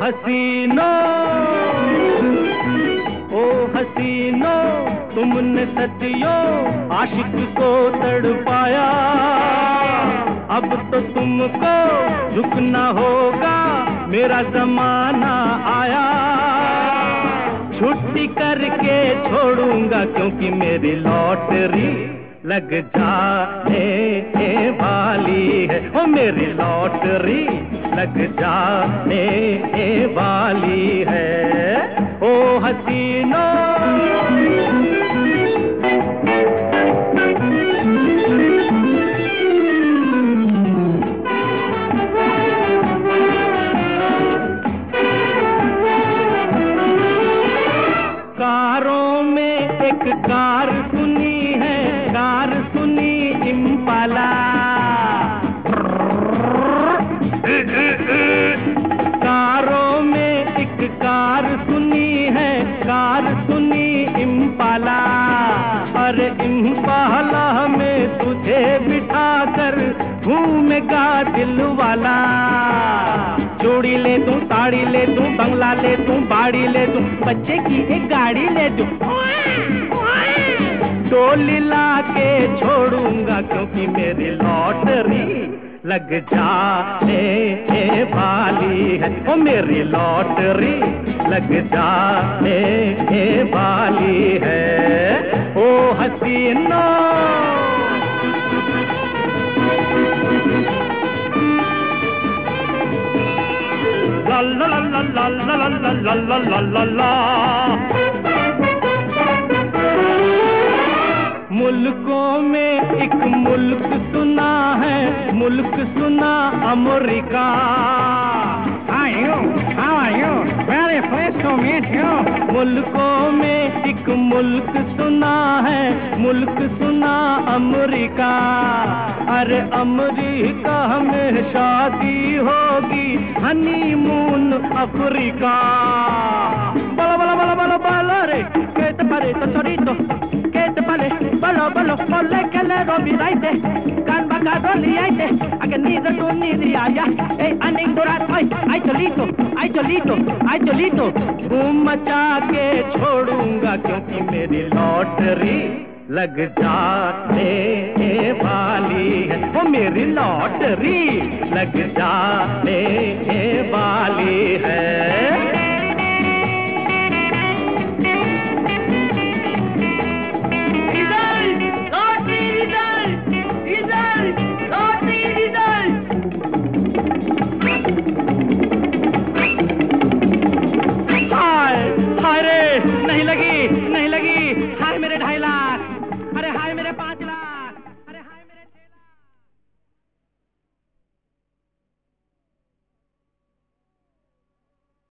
हसीनो, ओ हसीनो, तुमने सदियों आशिक को तड़पाया, अब तो तुमको झुकना होगा, मेरा जमाना आया। छुट्टी करके छोड़ूंगा क्योंकि मेरी लॉटरी लग जाने वाली है, ओ मेरी लॉटरी लग जाने वाली है, ओ हसीनो। कारों में एक कार सुनी है, कार सुनी इम्पाला, कारों में एक कार सुनी है, कार सुनी इम्पाला, अरे इम्पाला में तुझे बिठाकर घूमेगा दिल वाला। चूड़ी ले दूं, साड़ी ले दूं, बंगला ले दूं, बाड़ी ले दूं, बच्चे की एक गाड़ी ले दूं, डोली ला के छोड़ूंगा क्योंकि मेरी लॉटरी लग जाने वाली है, ओ मेरी लॉटरी लग जाने वाली है, ओ हसीनो। ला ला ला ला ला ला ला ला ला ला ला। मुल्कों में एक मुल्क सुना है, मुल्क सुना America. How are you? Very pleased to meet you. मुल्कों में एक मुल्क सुना है, मुल्क सुना अमेरिका, अरे अमेरिका में शादी होगी, हनीमून अफ्रीका। बोलो बोलो बोलो बोलो बोलो रे, que te parece torito, que te parece, bolo bolo, ole que le robidaite, can bacado liaite, a que ni de tu ni de allá, aning durat, ay cholito, ay cholito, ay cholito, धूम मचा के छोड़ूंगा क्योंकि मेरी lottery लग जाने वाली है, वो मेरी लॉटरी लग जाने वाली